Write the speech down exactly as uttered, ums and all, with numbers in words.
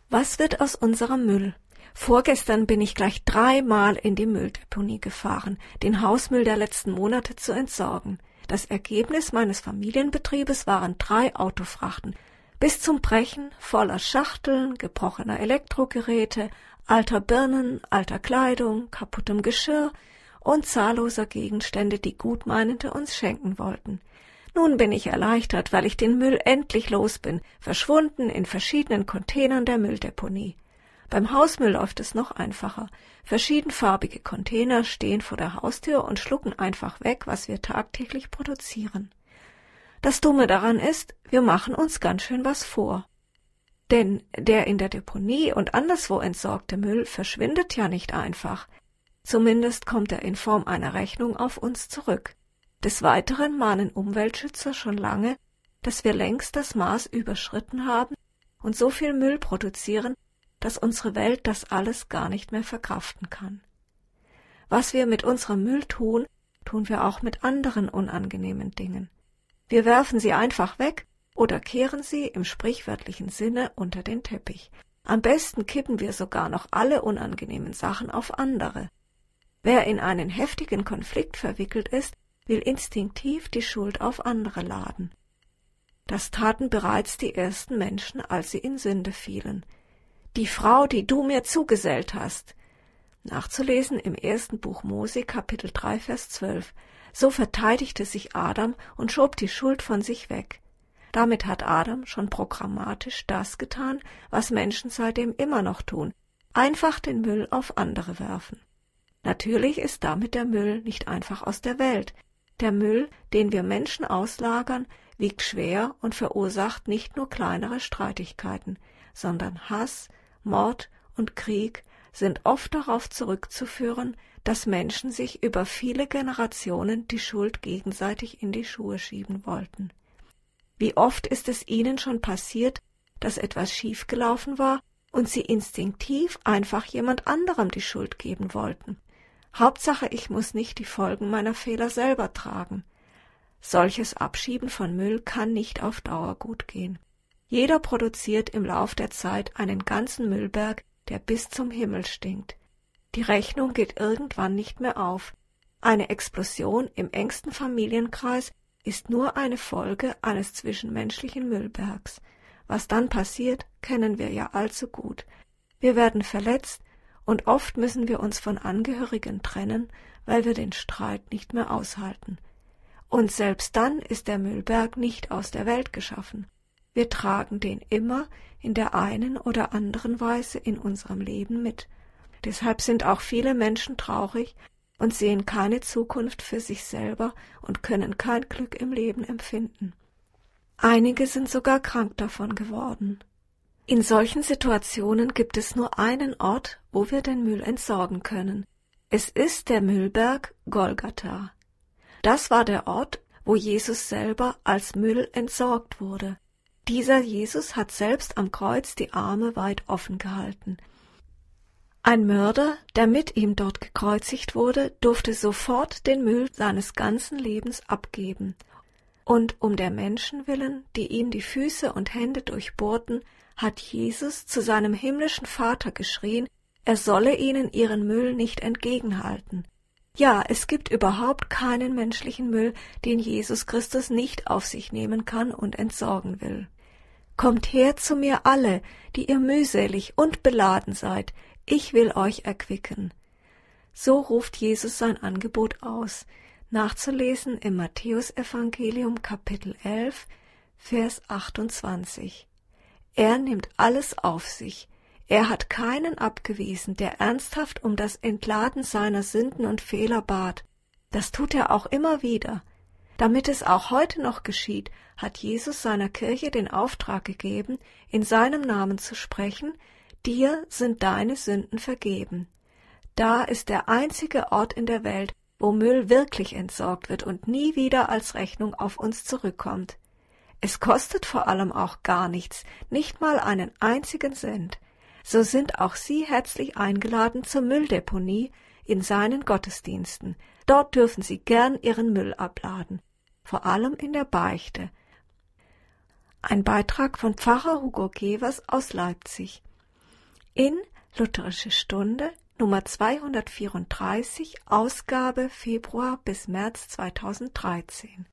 Was wird aus unserem Müll? Vorgestern bin ich gleich dreimal in die Mülldeponie gefahren, den Hausmüll der letzten Monate zu entsorgen. Das Ergebnis meines Familienbetriebes waren drei Autofrachten, bis zum Brechen voller Schachteln, gebrochener Elektrogeräte, alter Birnen, alter Kleidung, kaputtem Geschirr und zahlloser Gegenstände, die Gutmeinende uns schenken wollten. Nun bin ich erleichtert, weil ich den Müll endlich los bin, verschwunden in verschiedenen Containern der Mülldeponie. Beim Hausmüll läuft es noch einfacher. Verschiedenfarbige Container stehen vor der Haustür und schlucken einfach weg, was wir tagtäglich produzieren. Das Dumme daran ist, wir machen uns ganz schön was vor. Denn der in der Deponie und anderswo entsorgte Müll verschwindet ja nicht einfach. Zumindest kommt er in Form einer Rechnung auf uns zurück. Des Weiteren mahnen Umweltschützer schon lange, dass wir längst das Maß überschritten haben und so viel Müll produzieren, dass unsere Welt das alles gar nicht mehr verkraften kann. Was wir mit unserem Müll tun, tun wir auch mit anderen unangenehmen Dingen. Wir werfen sie einfach weg oder kehren sie im sprichwörtlichen Sinne unter den Teppich. Am besten kippen wir sogar noch alle unangenehmen Sachen auf andere. Wer in einen heftigen Konflikt verwickelt ist, will instinktiv die Schuld auf andere laden. Das taten bereits die ersten Menschen, als sie in Sünde fielen. Die Frau, die du mir zugesellt hast. Nachzulesen im ersten Buch Mose, Kapitel drei, Vers zwölf. So verteidigte sich Adam und schob die Schuld von sich weg. Damit hat Adam schon programmatisch das getan, was Menschen seitdem immer noch tun. Einfach den Müll auf andere werfen. Natürlich ist damit der Müll nicht einfach aus der Welt. Der Müll, den wir Menschen auslagern, wiegt schwer und verursacht nicht nur kleinere Streitigkeiten, sondern Hass, Mord und Krieg sind oft darauf zurückzuführen, dass Menschen sich über viele Generationen die Schuld gegenseitig in die Schuhe schieben wollten. Wie oft ist es ihnen schon passiert, dass etwas schiefgelaufen war und sie instinktiv einfach jemand anderem die Schuld geben wollten. Hauptsache, ich muss nicht die Folgen meiner Fehler selber tragen. Solches Abschieben von Müll kann nicht auf Dauer gut gehen. Jeder produziert im Lauf der Zeit einen ganzen Müllberg, der bis zum Himmel stinkt. Die Rechnung geht irgendwann nicht mehr auf. Eine Explosion im engsten Familienkreis ist nur eine Folge eines zwischenmenschlichen Müllbergs. Was dann passiert, kennen wir ja allzu gut. Wir werden verletzt und oft müssen wir uns von Angehörigen trennen, weil wir den Streit nicht mehr aushalten. Und selbst dann ist der Müllberg nicht aus der Welt geschaffen. Wir tragen den immer in der einen oder anderen Weise in unserem Leben mit. Deshalb sind auch viele Menschen traurig und sehen keine Zukunft für sich selber und können kein Glück im Leben empfinden. Einige sind sogar krank davon geworden. In solchen Situationen gibt es nur einen Ort, wo wir den Müll entsorgen können. Es ist der Müllberg Golgatha. Das war der Ort, wo Jesus selber als Müll entsorgt wurde. Dieser Jesus hat selbst am Kreuz die Arme weit offen gehalten. Ein Mörder, der mit ihm dort gekreuzigt wurde, durfte sofort den Müll seines ganzen Lebens abgeben. Und um der Menschen willen, die ihm die Füße und Hände durchbohrten, hat Jesus zu seinem himmlischen Vater geschrien, er solle ihnen ihren Müll nicht entgegenhalten. Ja, es gibt überhaupt keinen menschlichen Müll, den Jesus Christus nicht auf sich nehmen kann und entsorgen will. Kommt her zu mir alle, die ihr mühselig und beladen seid, ich will euch erquicken. So ruft Jesus sein Angebot aus, nachzulesen im Matthäusevangelium Kapitel elf, Vers achtundzwanzig. Er nimmt alles auf sich. Er hat keinen abgewiesen, der ernsthaft um das Entladen seiner Sünden und Fehler bat. Das tut er auch immer wieder. Damit es auch heute noch geschieht, hat Jesus seiner Kirche den Auftrag gegeben, in seinem Namen zu sprechen, dir sind deine Sünden vergeben. Da ist der einzige Ort in der Welt, wo Müll wirklich entsorgt wird und nie wieder als Rechnung auf uns zurückkommt. Es kostet vor allem auch gar nichts, nicht mal einen einzigen Cent. So sind auch Sie herzlich eingeladen zur Mülldeponie in seinen Gottesdiensten. Dort dürfen Sie gern Ihren Müll abladen, vor allem in der Beichte. Ein Beitrag von Pfarrer Hugo Gevers aus Leipzig. in Lutherische Stunde Nummer zweihundertvierunddreißig, Ausgabe Februar bis März zweitausenddreizehn.